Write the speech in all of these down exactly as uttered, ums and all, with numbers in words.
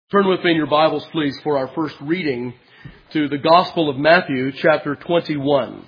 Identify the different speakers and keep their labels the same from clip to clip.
Speaker 1: Turn with me in your Bibles, please, for our first reading to the Gospel of Matthew, chapter twenty-one.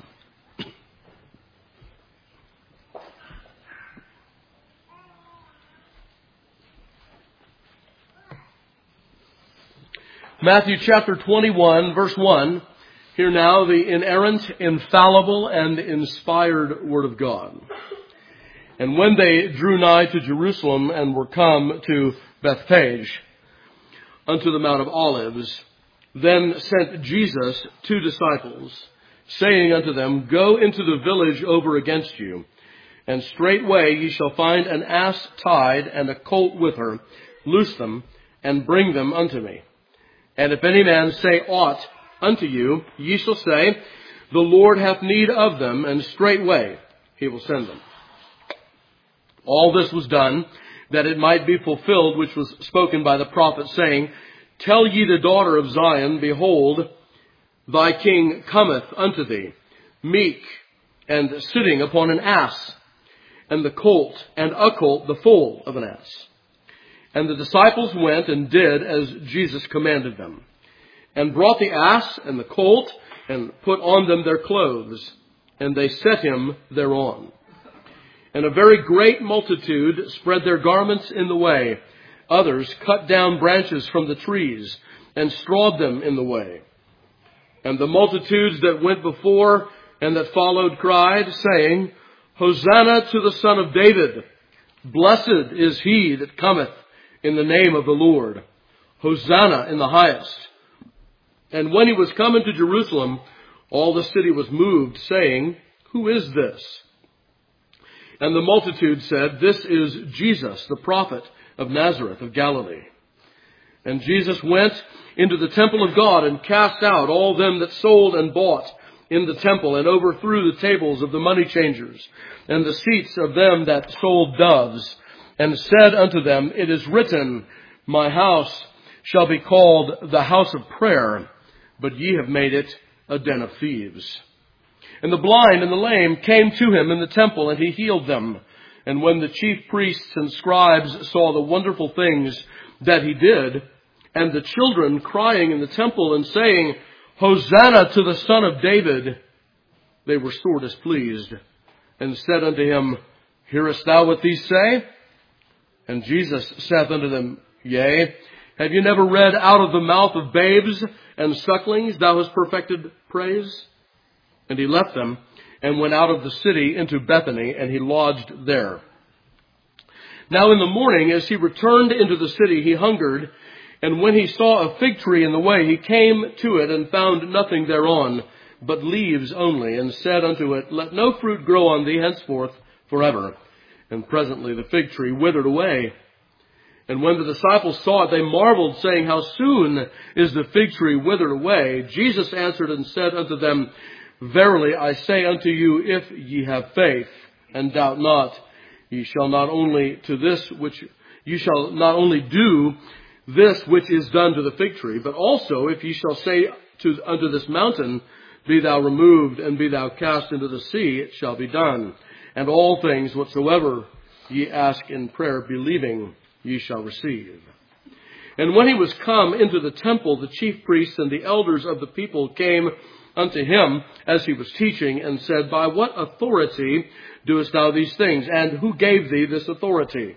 Speaker 1: Matthew chapter twenty-one, verse one. Hear now the inerrant, infallible, and inspired Word of God. And when they drew nigh to Jerusalem and were come to Bethphage, unto the Mount of Olives, then sent Jesus two disciples, saying unto them, Go into the village over against you, and straightway ye shall find an ass tied, and a colt with her. Loose them, and bring them unto me. And if any man say aught unto you, ye shall say, The Lord hath need of them, and straightway he will send them. All this was done, that it might be fulfilled, which was spoken by the prophet, saying, Tell ye the daughter of Zion, Behold, thy king cometh unto thee, meek, and sitting upon an ass, and the colt, and a colt, the foal of an ass. And the disciples went and did as Jesus commanded them, and brought the ass and the colt, and put on them their clothes, and they set him thereon. And a very great multitude spread their garments in the way. Others cut down branches from the trees and strawed them in the way. And the multitudes that went before and that followed cried, saying, Hosanna to the Son of David. Blessed is he that cometh in the name of the Lord. Hosanna in the highest. And when he was come into Jerusalem, all the city was moved, saying, Who is this? And the multitude said, This is Jesus, the prophet of Nazareth of Galilee. And Jesus went into the temple of God and cast out all them that sold and bought in the temple, and overthrew the tables of the money changers and the seats of them that sold doves, and said unto them, It is written, My house shall be called the house of prayer, but ye have made it a den of thieves. And the blind and the lame came to him in the temple, and he healed them. And when the chief priests and scribes saw the wonderful things that he did, and the children crying in the temple and saying, Hosanna to the Son of David, they were sore displeased, and said unto him, Hearest thou what these say? And Jesus saith unto them, Yea, have you never read, Out of the mouth of babes and sucklings thou hast perfected praise? And he left them, and went out of the city into Bethany, and he lodged there. Now in the morning, as he returned into the city, he hungered, and when he saw a fig tree in the way, he came to it, and found nothing thereon, but leaves only, and said unto it, Let no fruit grow on thee henceforth forever. And presently the fig tree withered away. And when the disciples saw it, they marveled, saying, How soon is the fig tree withered away? Jesus answered and said unto them, Verily I say unto you, if ye have faith, and doubt not, ye shall not only to this which ye shall not only do this which is done to the fig tree, but also if ye shall say to unto this mountain, Be thou removed, and be thou cast into the sea, it shall be done. And all things whatsoever ye ask in prayer, believing, ye shall receive. And when he was come into the temple, the chief priests and the elders of the people came unto him as he was teaching, and said, By what authority doest thou these things? And who gave thee this authority?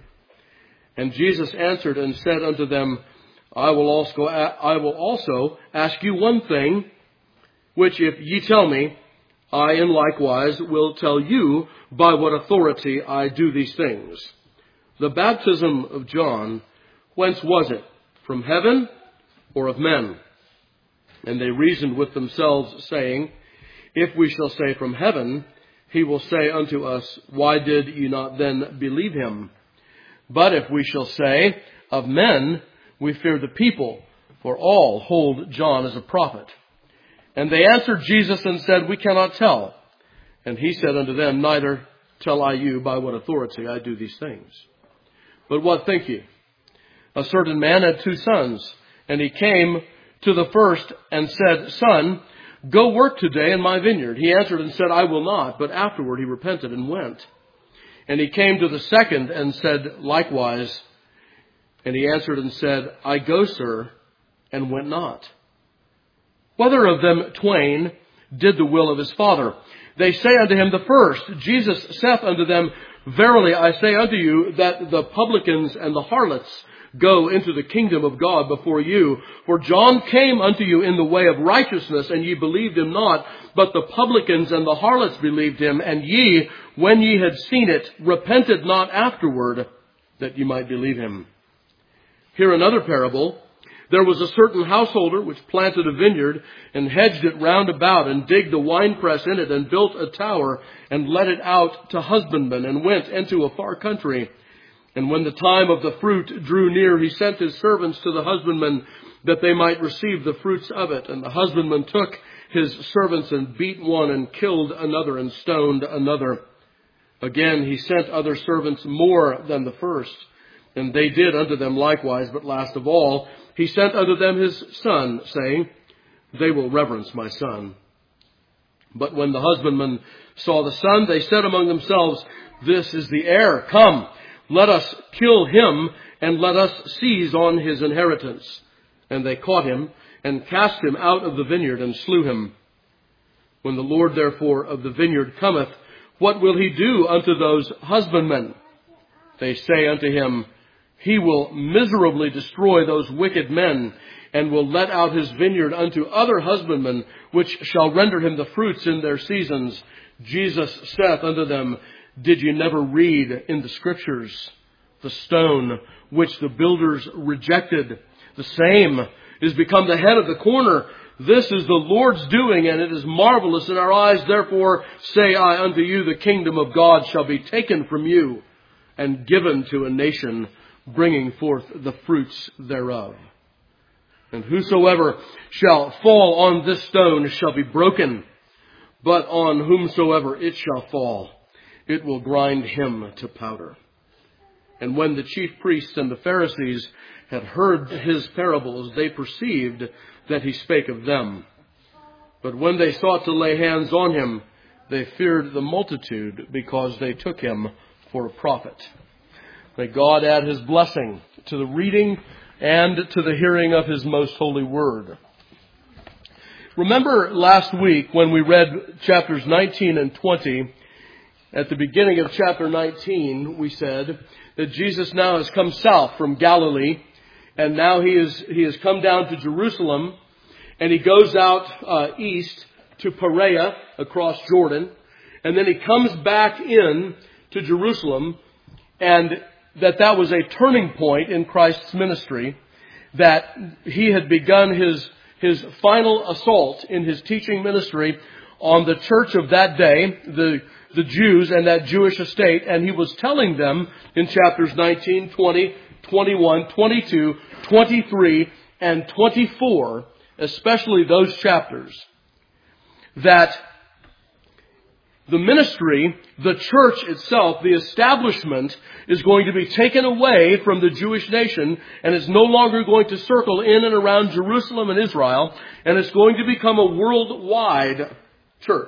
Speaker 1: And Jesus answered and said unto them, I will also, I will also ask you one thing, which if ye tell me, I in likewise will tell you by what authority I do these things. The baptism of John, whence was it? From heaven or of men? And they reasoned with themselves, saying, If we shall say from heaven, he will say unto us, Why did ye not then believe him? But if we shall say of men, we fear the people, for all hold John as a prophet. And they answered Jesus and said, We cannot tell. And he said unto them, Neither tell I you by what authority I do these things. But what think ye? A certain man had two sons, and he came to the first and said, Son, go work today in my vineyard. He answered and said, I will not. But afterward he repented and went. And he came to the second and said likewise. And he answered and said, I go, sir, and went not. Whether of them twain did the will of his father? They say unto him, the first. Jesus saith unto them, verily I say unto you, that the publicans and the harlots go into the kingdom of God before you. For John came unto you in the way of righteousness, and ye believed him not. But the publicans and the harlots believed him. And ye, when ye had seen it, repented not afterward, that ye might believe him. Here another parable. There was a certain householder which planted a vineyard, and hedged it round about, and digged a winepress in it, and built a tower, and let it out to husbandmen, and went into a far country. And when the time of the fruit drew near, he sent his servants to the husbandmen, that they might receive the fruits of it. And the husbandman took his servants, and beat one, and killed another, and stoned another. Again he sent other servants more than the first, and they did unto them likewise. But last of all, he sent unto them his son, saying, they will reverence my son. But when the husbandmen saw the son, they said among themselves, this is the heir. Come, let us kill him, and let us seize on his inheritance. And they caught him, and cast him out of the vineyard, and slew him. When the Lord therefore of the vineyard cometh, what will he do unto those husbandmen? They say unto him, he will miserably destroy those wicked men, and will let out his vineyard unto other husbandmen, which shall render him the fruits in their seasons. Jesus saith unto them, did ye never read in the Scriptures, the stone which the builders rejected, the same is become the head of the corner. This is the Lord's doing, and it is marvelous in our eyes. Therefore say I unto you, the kingdom of God shall be taken from you, and given to a nation, bringing forth the fruits thereof. And whosoever shall fall on this stone shall be broken, but on whomsoever it shall fall, it will grind him to powder. And when the chief priests and the Pharisees had heard his parables, they perceived that he spake of them. But when they sought to lay hands on him, they feared the multitude, because they took him for a prophet. May God add his blessing to the reading and to the hearing of his most holy word. Remember last week when we read chapters nineteen and twenty, at the beginning of chapter nineteen, we said that Jesus now has come south from Galilee, and now he is he has come down to Jerusalem, and he goes out uh, east to Perea across Jordan, and then he comes back in to Jerusalem, and that that was a turning point in Christ's ministry, that he had begun his his final assault in his teaching ministry on the church of that day, the the Jews and that Jewish estate, and he was telling them in chapters nineteen, twenty, twenty-one, twenty-two, twenty-three, and twenty-four, especially those chapters, that the ministry, the church itself, the establishment, is going to be taken away from the Jewish nation, and it's no longer going to circle in and around Jerusalem and Israel, and it's going to become a worldwide church.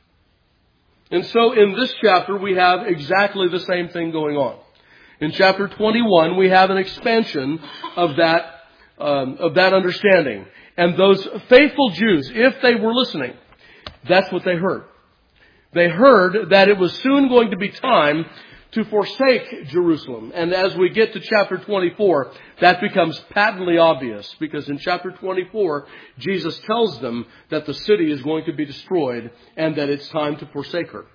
Speaker 1: And so in this chapter, we have exactly the same thing going on. In chapter twenty-one, we have an expansion of that, um, of that understanding. And those faithful Jews, if they were listening, that's what they heard. They heard that it was soon going to be time to forsake Jerusalem. And as we get to chapter twenty-four, that becomes patently obvious, because in chapter twenty-four, Jesus tells them that the city is going to be destroyed and that it's time to forsake her.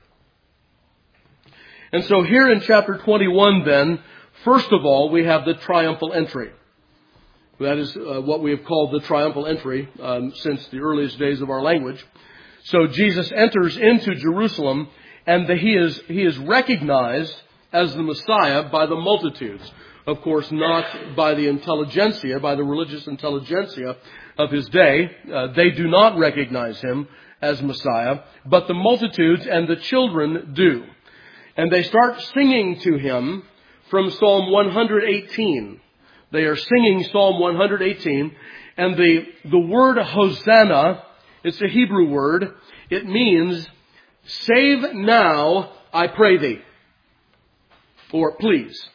Speaker 1: And so here in chapter twenty-one then, first of all, we have the triumphal entry. That is uh, what we have called the triumphal entry um, since the earliest days of our language. So Jesus enters into Jerusalem, and the, he is he is recognized as the Messiah by the multitudes. Of course, not by the intelligentsia, by the religious intelligentsia of his day. Uh, they do not recognize him as Messiah, but the multitudes and the children do. And they start singing to him from Psalm one eighteen. They are singing Psalm one eighteen, and the, the word Hosanna, it's a Hebrew word. It means, save now, I pray thee. Or please.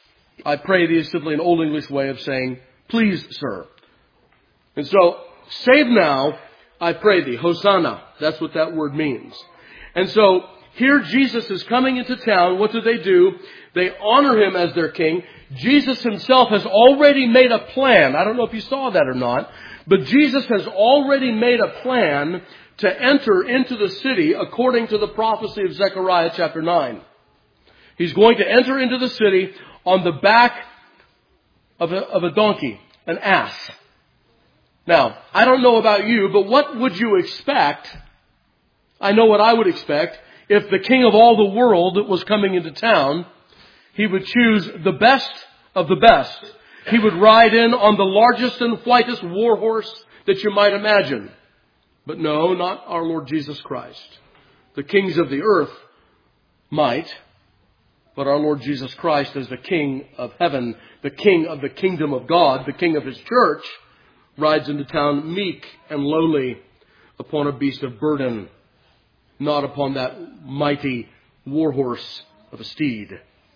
Speaker 1: I pray thee is simply an Old English way of saying, please, sir. And so, save now, I pray thee. Hosanna. That's what that word means. And so, here Jesus is coming into town. What do they do? They honor him as their king. Jesus himself has already made a plan. I don't know if you saw that or not, but Jesus has already made a plan to enter into the city according to the prophecy of Zechariah chapter nine. He's going to enter into the city on the back of a, of a donkey, an ass. Now, I don't know about you, but what would you expect? I know what I would expect. If the king of all the world was coming into town, he would choose the best of the best. He would ride in on the largest and whitest war horse that you might imagine. But no, not our Lord Jesus Christ. The kings of the earth might, but our Lord Jesus Christ as the King of heaven, the King of the kingdom of God, the King of his church, rides into town meek and lowly upon a beast of burden, not upon that mighty war horse of a steed.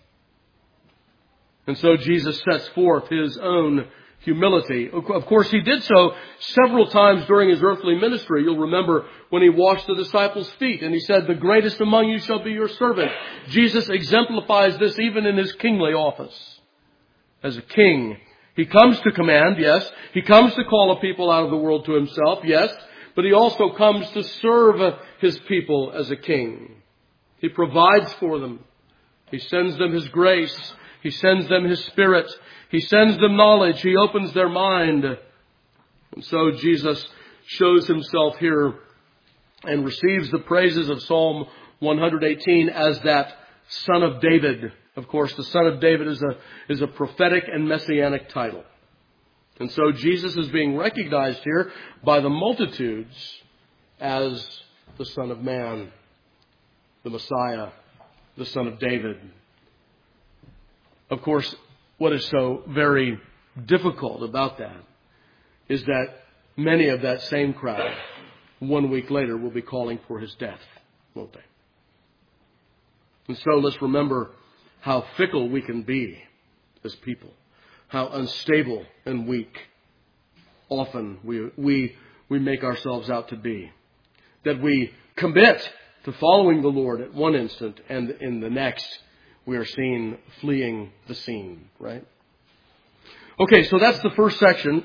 Speaker 1: And so Jesus sets forth his own humility. Of course, he did so several times during his earthly ministry. You'll remember when he washed the disciples' feet and he said, the greatest among you shall be your servant. Jesus exemplifies this even in his kingly office. As a king, he comes to command, yes. He comes to call a people out of the world to himself, yes. But he also comes to serve his people as a king. He provides for them. He sends them his grace. He sends them his spirit. He sends them knowledge. He opens their mind. And so Jesus shows himself here and receives the praises of Psalm one eighteen as that Son of David. Of course, the Son of David is a, is a prophetic and messianic title. And so Jesus is being recognized here by the multitudes as the Son of Man, the Messiah, the Son of David. Of course, what is so very difficult about that is that many of that same crowd, one week later, will be calling for his death, won't they? And so let's remember how fickle we can be as people. How unstable and weak often we, we, we make ourselves out to be. That we commit to following the Lord at one instant and in the next we are seen fleeing the scene, right? Okay, so that's the first section.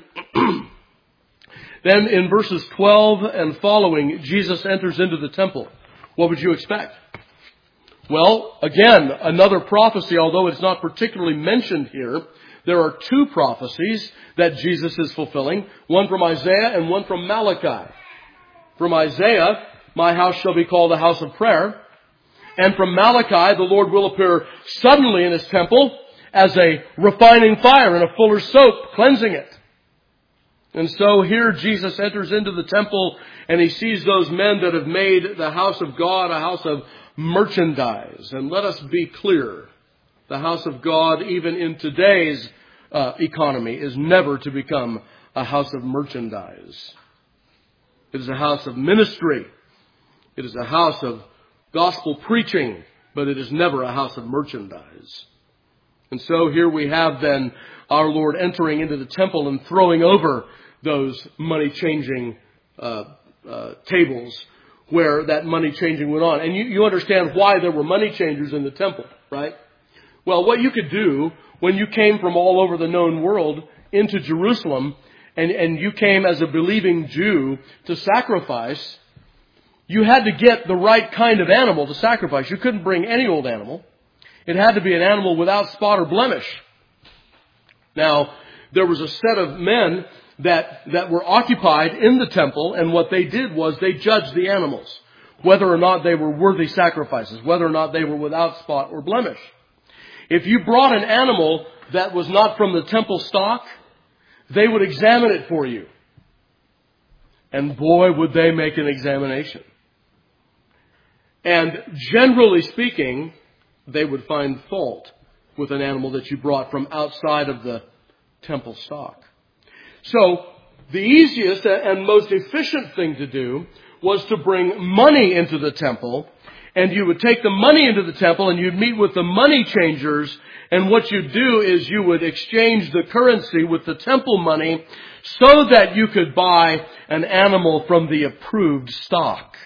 Speaker 1: Then in verses twelve and following, Jesus enters into the temple. What would you expect? Well, again, another prophecy, although it's not particularly mentioned here. There are two prophecies that Jesus is fulfilling, one from Isaiah and one from Malachi. From Isaiah, my house shall be called a house of prayer. And from Malachi, the Lord will appear suddenly in his temple as a refining fire and a fuller's soap, cleansing it. And so here Jesus enters into the temple and he sees those men that have made the house of God a house of merchandise. And let us be clear. The house of God, even in today's uh, economy, is never to become a house of merchandise. It is a house of ministry. It is a house of gospel preaching, but it is never a house of merchandise. And so here we have then our Lord entering into the temple and throwing over those money-changing uh, uh, tables where that money-changing went on. And you, you understand why there were money-changers in the temple, right? Well, what you could do when you came from all over the known world into Jerusalem and, and you came as a believing Jew to sacrifice, you had to get the right kind of animal to sacrifice. You couldn't bring any old animal. It had to be an animal without spot or blemish. Now, there was a set of men that, that were occupied in the temple, and what they did was they judged the animals, whether or not they were worthy sacrifices, whether or not they were without spot or blemish. If you brought an animal that was not from the temple stock, they would examine it for you. And boy, would they make an examination. And generally speaking, they would find fault with an animal that you brought from outside of the temple stock. So the easiest and most efficient thing to do was to bring money into the temple and you would take the money into the temple and you'd meet with the money changers, and what you'd do is you would exchange the currency with the temple money so that you could buy an animal from the approved stock.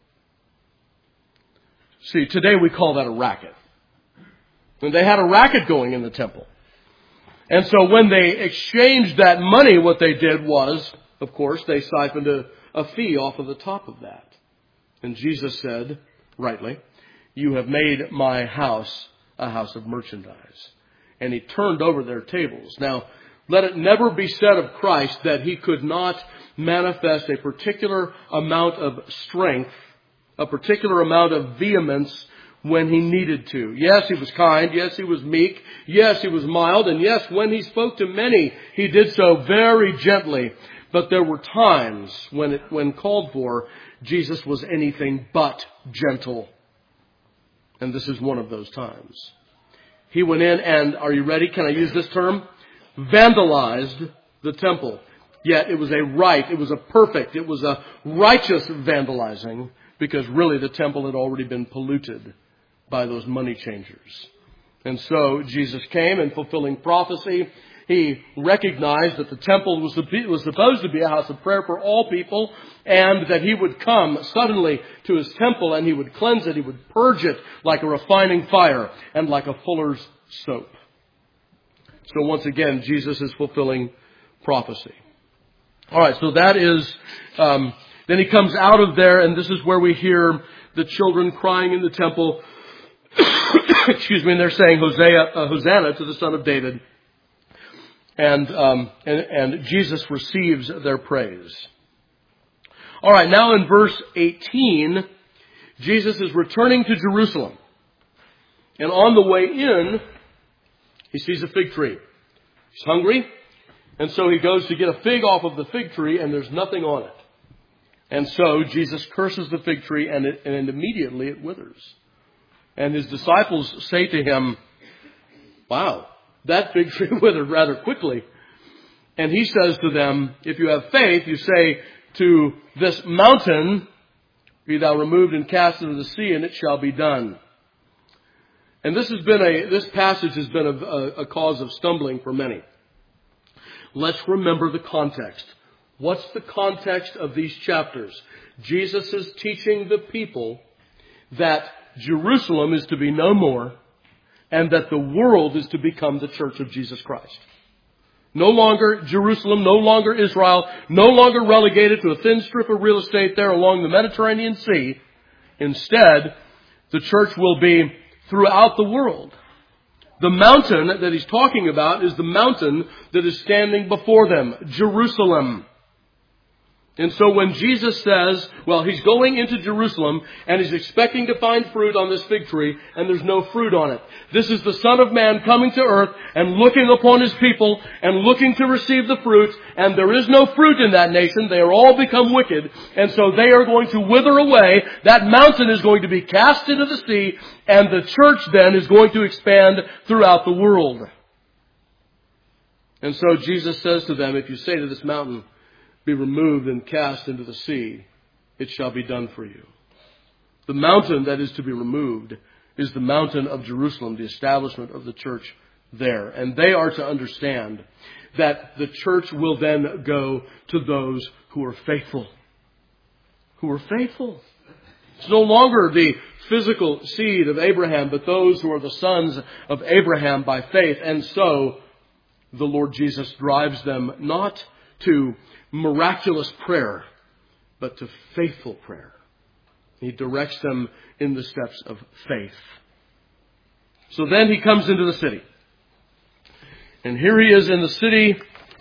Speaker 1: See, today we call that a racket. And they had a racket going in the temple. And so when they exchanged that money, what they did was, of course, they siphoned a, a fee off of the top of that. And Jesus said, rightly, "You have made my house a house of merchandise." And he turned over their tables. Now, let it never be said of Christ that he could not manifest a particular amount of strength, a particular amount of vehemence when he needed to. Yes, he was kind. Yes, he was meek. Yes, he was mild. And yes, when he spoke to many, he did so very gently. But there were times when it, when called for, Jesus was anything but gentle. And this is one of those times. He went in and, are you ready? Can I use this term? Vandalized the temple. Yet it was a right, it was a perfect, it was a righteous vandalizing, because really the temple had already been polluted by those money changers. And so Jesus came, and fulfilling prophecy, he recognized that the temple was was supposed to be a house of prayer for all people, and that he would come suddenly to his temple and he would cleanse it, he would purge it like a refining fire and like a fuller's soap. So once again, Jesus is fulfilling prophecy. All right, so that is, um, then he comes out of there, and this is where we hear the children crying in the temple. Excuse me, and they're saying, Hosea, uh, Hosanna to the Son of David. And, um, and, and Jesus receives their praise. All right, now in verse eighteen, Jesus is returning to Jerusalem. And on the way in, he sees a fig tree. He's hungry, and so he goes to get a fig off of the fig tree, and there's nothing on it. And so Jesus curses the fig tree, and, it, and immediately it withers. And his disciples say to him, "Wow, that fig tree withered rather quickly." And he says to them, "If you have faith, you say to this mountain, 'Be thou removed and cast into the sea,' and it shall be done." And this has been a, this passage has been a, a, a cause of stumbling for many. Let's remember the context. What's the context of these chapters? Jesus is teaching the people that Jerusalem is to be no more, and that the world is to become the church of Jesus Christ. No longer Jerusalem, no longer Israel, no longer relegated to a thin strip of real estate there along the Mediterranean Sea. Instead, the church will be throughout the world. The mountain that he's talking about is the mountain that is standing before them, Jerusalem. And so when Jesus says, well, he's going into Jerusalem and he's expecting to find fruit on this fig tree, and there's no fruit on it. This is the Son of Man coming to earth and looking upon his people and looking to receive the fruit, and there is no fruit in that nation. They are all become wicked, and so they are going to wither away. That mountain is going to be cast into the sea, and the church then is going to expand throughout the world. And so Jesus says to them, if you say to this mountain, "Be removed and cast into the sea," it shall be done for you. The mountain that is to be removed is the mountain of Jerusalem, the establishment of the church there. And they are to understand that the church will then go to those who are faithful. Who are faithful. It's no longer the physical seed of Abraham, but those who are the sons of Abraham by faith. And so the Lord Jesus drives them not to miraculous prayer, but to faithful prayer. He directs them in the steps of faith. So then he comes into the city. And here he is in the city.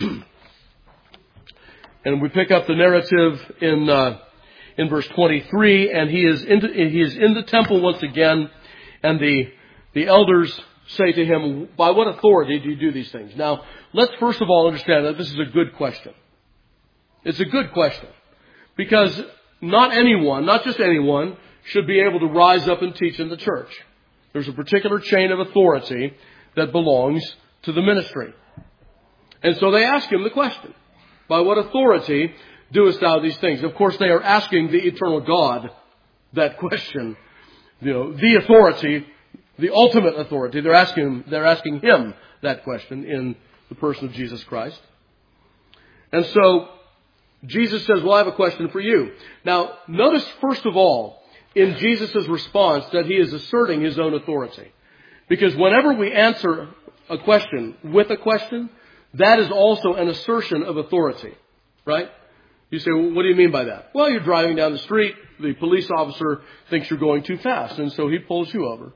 Speaker 1: And we pick up the narrative in uh, in verse twenty-three. And he is, into, he is in the temple once again. And the, the elders say to him, "By what authority do you do these things?" Now, let's first of all understand that this is a good question. It's a good question, because not anyone, not just anyone, should be able to rise up and teach in the church. There's a particular chain of authority that belongs to the ministry. And so they ask him the question, "By what authority doest thou these things?" Of course, they are asking the eternal God that question. you know, the authority, the ultimate authority. They're asking him, they're asking him that question in the person of Jesus Christ. And so Jesus says, well, I have a question for you. Now, notice first of all, in Jesus' response, that he is asserting his own authority. Because whenever we answer a question with a question, that is also an assertion of authority. Right? You say, well, what do you mean by that? Well, you're driving down the street. The police officer thinks you're going too fast, and so he pulls you over.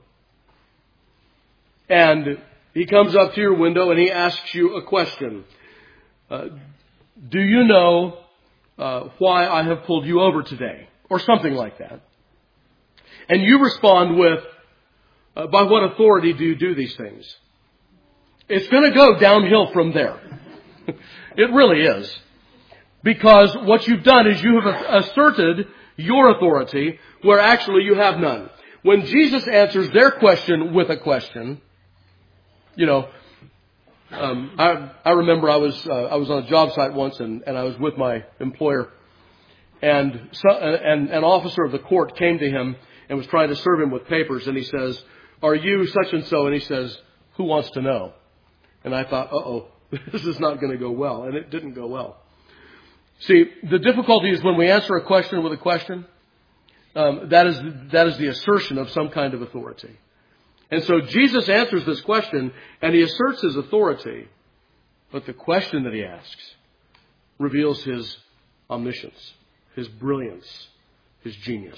Speaker 1: And he comes up to your window and he asks you a question. Uh, do you know uh, why I have pulled you over today? Or something like that. And you respond with, uh, by what authority do you do these things? It's going to go downhill from there. It really is. Because what you've done is you have asserted your authority where actually you have none. When Jesus answers their question with a question, you know, um, I, I remember I was uh, I was on a job site once and, and I was with my employer, and so, and an officer of the court came to him and was trying to serve him with papers, and he says, "Are you such and so?" And he says, "Who wants to know?" And I thought, uh-oh, this is not going to go well, and it didn't go well. See, the difficulty is when we answer a question with a question, um, that is that is the assertion of some kind of authority. And so Jesus answers this question, and he asserts his authority. But the question that he asks reveals his omniscience, his brilliance, his genius.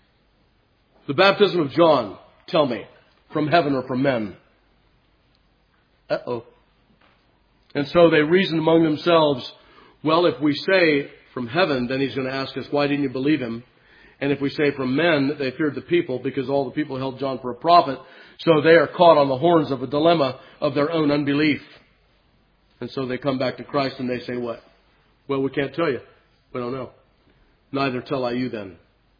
Speaker 1: The baptism of John, tell me, from heaven or from men? Uh-oh. And so they reasoned among themselves, well, if we say from heaven, then he's going to ask us, why didn't you believe him? And if we say from men, they feared the people because all the people held John for a prophet. So they are caught on the horns of a dilemma of their own unbelief. And so they come back to Christ and they say what? Well, we can't tell you. We don't know. Neither tell I you then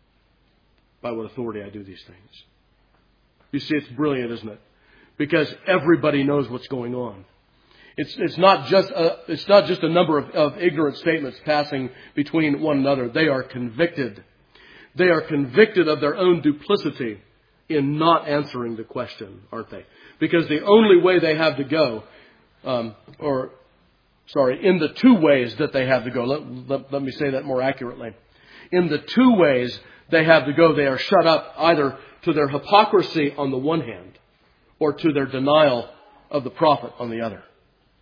Speaker 1: by what authority I do these things. You see, it's brilliant, isn't it? Because everybody knows what's going on. It's, it's not just a, it's not just a number of, of ignorant statements passing between one another. They are convicted. They are convicted of their own duplicity in not answering the question, aren't they? Because the only way they have to go, um, or, sorry, in the two ways that they have to go, let, let, let me say that more accurately. In the two ways they have to go, they are shut up either to their hypocrisy on the one hand, or to their denial of the prophet on the other.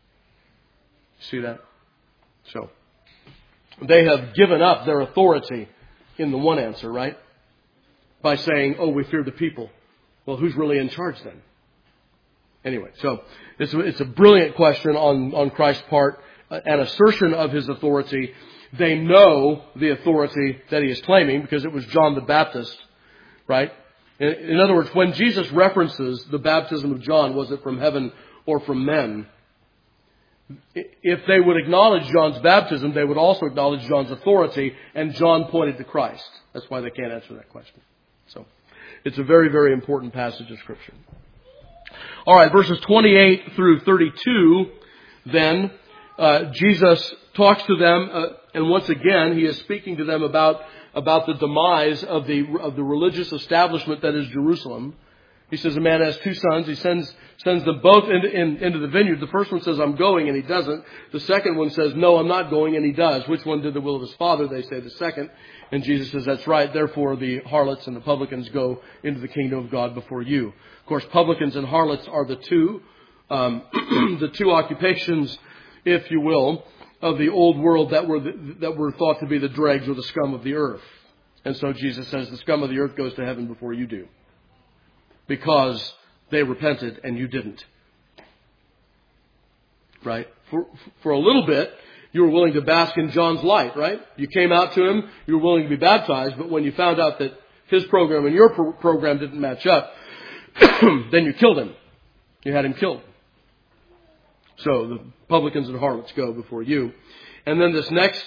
Speaker 1: See that? So, they have given up their authority in the one answer, right? By saying, oh, we fear the people. Well, who's really in charge then? Anyway, so it's a, it's a brilliant question on, on Christ's part, an assertion of his authority. They know the authority that he is claiming because it was John the Baptist, right? In, in other words, when Jesus references the baptism of John, was it from heaven or from men? If they would acknowledge John's baptism, they would also acknowledge John's authority, and John pointed to Christ. That's why they can't answer that question. So, it's a very, very important passage of Scripture. All right, verses twenty-eight through thirty-two, then, uh, Jesus talks to them, uh, and once again, he is speaking to them about, about the demise of the, of the religious establishment that is Jerusalem. He says a man has two sons. He sends sends them both into, in, into the vineyard. The first one says, I'm going, and he doesn't. The second one says, no, I'm not going, and he does. Which one did the will of his father? They say the second. And Jesus says, that's right. Therefore, the harlots and the publicans go into the kingdom of God before you. Of course, publicans and harlots are the two, um, the two occupations, if you will, of the old world that were the, that were thought to be the dregs or the scum of the earth. And so Jesus says, the scum of the earth goes to heaven before you do. Because they repented and you didn't. Right? For, for a little bit, you were willing to bask in John's light, right? You came out to him, you were willing to be baptized, but when you found out that his program and your pro- program didn't match up, then you killed him. You had him killed. So the publicans and harlots go before you. And then this next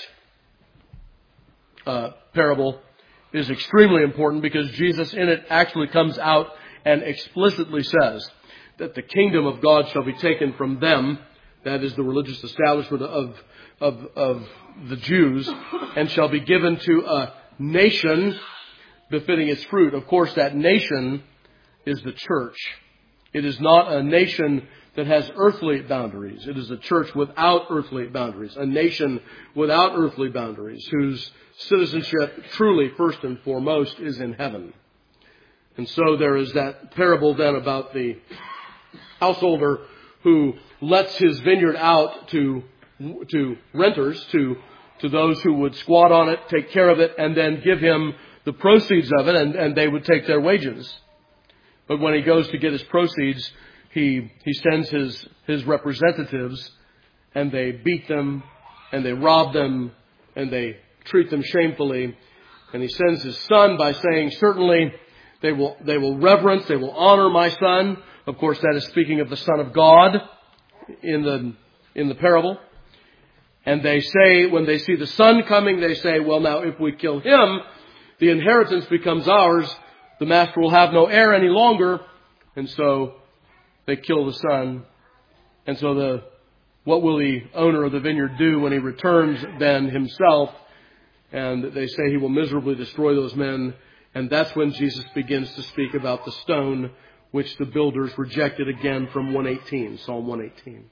Speaker 1: uh, parable is extremely important because Jesus in it actually comes out and explicitly says that the kingdom of God shall be taken from them, that is the religious establishment of, of, of the Jews, and shall be given to a nation befitting its fruit. Of course, that nation is the church. It is not a nation that has earthly boundaries. It is a church without earthly boundaries, a nation without earthly boundaries, whose citizenship truly, first and foremost, is in heaven. And so there is that parable then about the householder who lets his vineyard out to to renters, to to those who would squat on it, take care of it, and then give him the proceeds of it, and, and they would take their wages. But when he goes to get his proceeds, he he sends his, his representatives, and they beat them, and they rob them, and they treat them shamefully. And he sends his son by saying, certainly they will they will reverence, they will honor my son. Of course, that is speaking of the Son of God in the in the parable. And they say, when they see the son coming, they say, well, now if we kill him, the inheritance becomes ours. The master will have no heir any longer. And so they kill the son. And so the what will the owner of the vineyard do when he returns then himself? And they say he will miserably destroy those men. And that's when Jesus begins to speak about the stone which the builders rejected, again from one eighteen, Psalm one eighteen.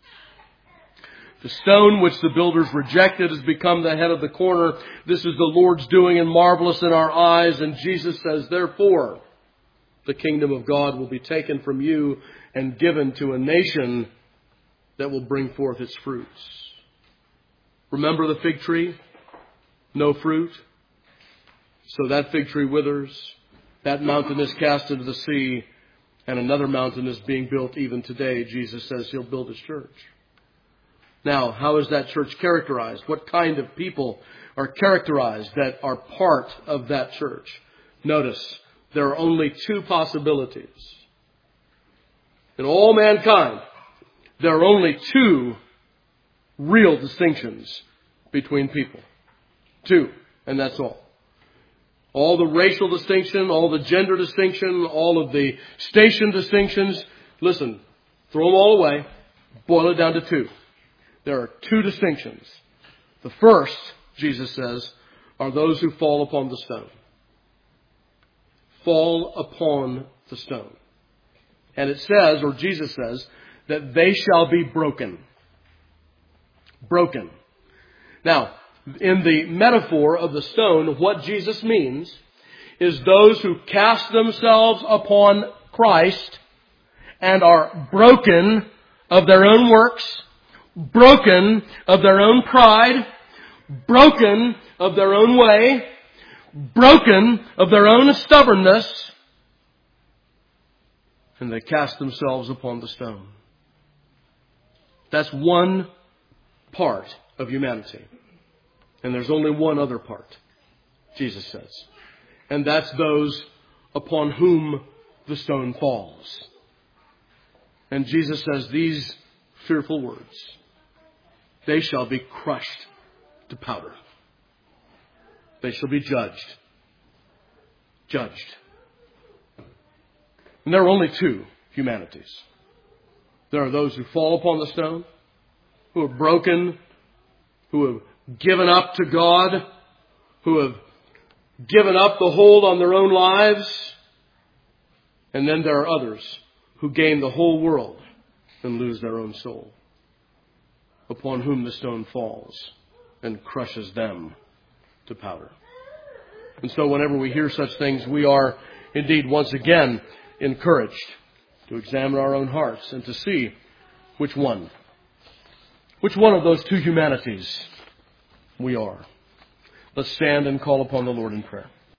Speaker 1: The stone which the builders rejected has become the head of the corner. This is the Lord's doing and marvelous in our eyes. And Jesus says, therefore, the kingdom of God will be taken from you and given to a nation that will bring forth its fruits. Remember the fig tree? No fruit. So that fig tree withers. That mountain is cast into the sea. And another mountain is being built even today. Jesus says he'll build his church. Now, how is that church characterized? What kind of people are characterized that are part of that church? Notice, there are only two possibilities. In all mankind, there are only two real distinctions between people. Two, and that's all. All the racial distinction, all the gender distinction, all of the station distinctions, listen, throw them all away, boil it down to two. There are two distinctions. The first, Jesus says, are those who fall upon the stone. Fall upon the stone. And it says, or Jesus says, that they shall be broken. Broken. Now, in the metaphor of the stone, what Jesus means is those who cast themselves upon Christ and are broken of their own works, broken of their own pride, broken of their own way, broken of their own stubbornness, and they cast themselves upon the stone. That's one part of humanity. And there's only one other part, Jesus says. And that's those upon whom the stone falls. And Jesus says these fearful words: they shall be crushed to powder. They shall be judged. Judged. And there are only two humanities. There are those who fall upon the stone, who are broken, who have given up to God, who have given up the hold on their own lives. And then there are others who gain the whole world and lose their own soul, upon whom the stone falls and crushes them to powder. And so whenever we hear such things, we are indeed once again encouraged to examine our own hearts and to see which one, which one of those two humanities we are. Let's stand and call upon the Lord in prayer.